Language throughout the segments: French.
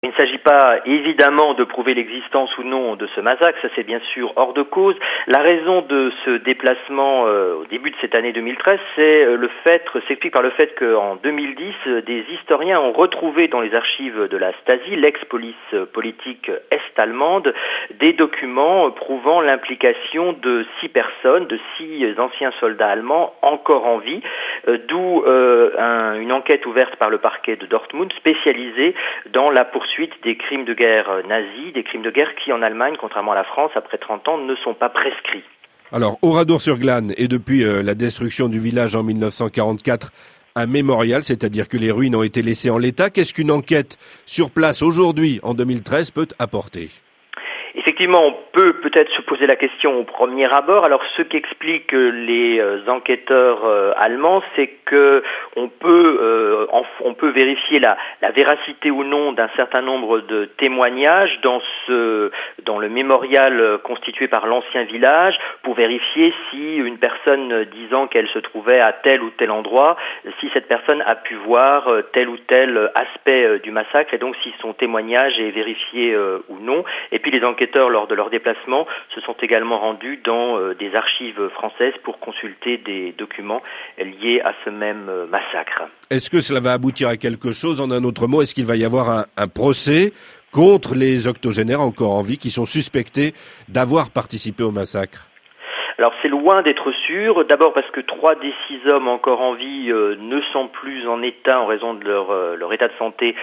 Il ne s'agit pas évidemment de prouver l'existence ou non de ce massacre, ça c'est bien sûr hors de cause. La raison de ce déplacement au début de cette année 2013, s'explique par le fait qu'en 2010, des historiens ont retrouvé dans les archives de la Stasi, l'ex-police politique est-allemande, des documents prouvant l'implication de 6 personnes, de 6 anciens soldats allemands encore en vie, d'où une enquête ouverte par le parquet de Dortmund spécialisée dans la poursuite des crimes de guerre nazis, des crimes de guerre qui en Allemagne, contrairement à la France, après 30 ans, ne sont pas prescrits. Alors, Oradour-sur-Glane est depuis la destruction du village en 1944 un mémorial, c'est-à-dire que les ruines ont été laissées en l'état. Qu'est-ce qu'une enquête sur place aujourd'hui, en 2013, peut apporter ? Effectivement, on peut peut-être se poser la question au premier abord. Alors, ce qu'expliquent les enquêteurs allemands, c'est que on peut vérifier la véracité ou non d'un certain nombre de témoignages dans le mémorial constitué par l'ancien village, pour vérifier si une personne disant qu'elle se trouvait à tel ou tel endroit, si cette personne a pu voir tel ou tel aspect du massacre, et donc si son témoignage est vérifié ou non. Et puis les enquêteurs, lors de leur déplacement, se sont également rendus dans des archives françaises pour consulter des documents liés à ce même massacre. Est-ce que cela va aboutir à quelque chose ? En un autre mot, est-ce qu'il va y avoir un procès contre les octogénaires encore en vie qui sont suspectés d'avoir participé au massacre ? Alors c'est loin d'être sûr, d'abord parce que 3 des 6 hommes encore en vie ne sont plus en état, en raison de leur état de santé,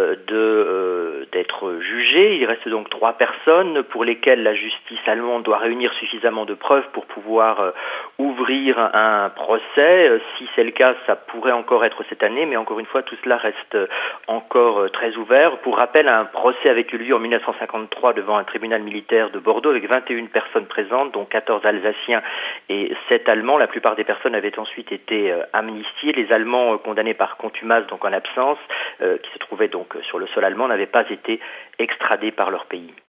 d'être jugés. Il reste donc 3 personnes pour lesquelles la justice allemande doit réunir suffisamment de preuves pour pouvoir ouvrir un procès. Si c'est le cas, ça pourrait encore être cette année, mais encore une fois, tout cela reste encore très ouvert. Pour rappel, un procès avait eu lieu en 1953 devant un tribunal militaire de Bordeaux avec 21 personnes présentes, dont 14 Alsaciens et 7 Allemands. La plupart des personnes avaient ensuite été amnistiées. Les Allemands condamnés par contumace, donc en absence, qui se trouvaient donc sur le sol allemand, n'avaient pas été extradés par leur pays.